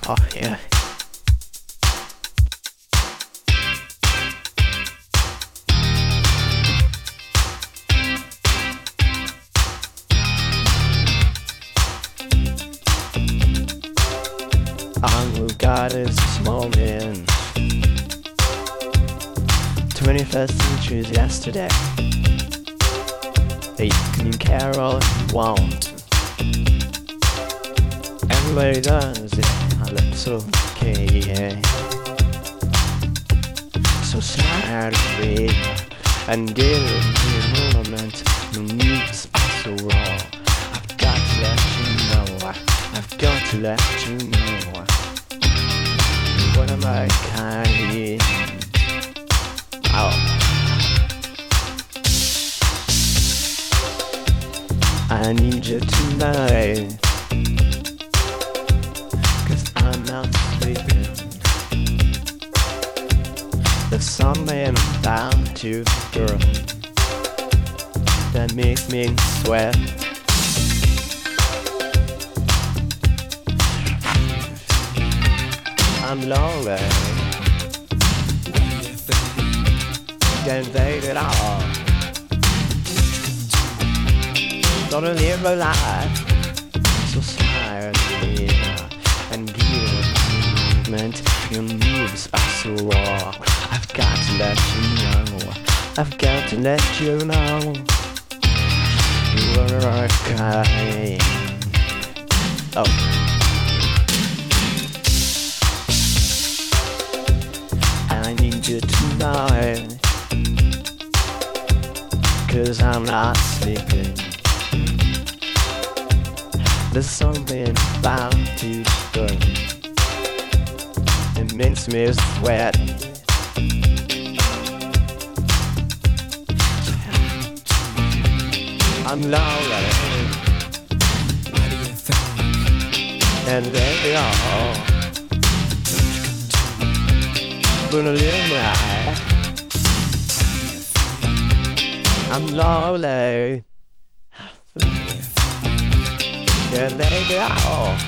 Oh yeah. All we've got is this moment. 21st century's yesterday. Hey, can you care all if you want? Everybody does it, that's okay. So sad to be and give me a moment. No need to speak so raw. I've got to let you know. I've got to let you know. What am I kind? Oh. I need you tonight. I'm not sleeping. There's something about you, girl, that makes me sweat. I'm lonely. Can't take it all. Gonna live a life so silently. And give movement, your moves are so raw. I've got to let you know. I've got to let you know. You are a kind. Oh. I need you tonight, 'cause I'm not sleeping. There's something about you, girl, it makes me sweat. I'm lonely, and baby, oh, gonna live my life. I'm lonely. Yeah, baby, oh,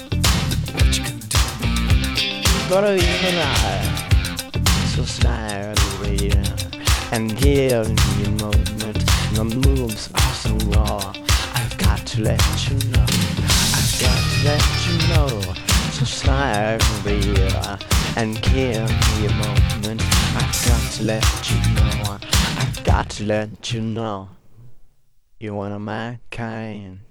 gonna leave my life so slowly and give me a moment. My moves are so raw. I've got to let you know. I've got to let you know so slowly and give me a moment. I've got to let you know. I've got to let you know. You're one of my kind.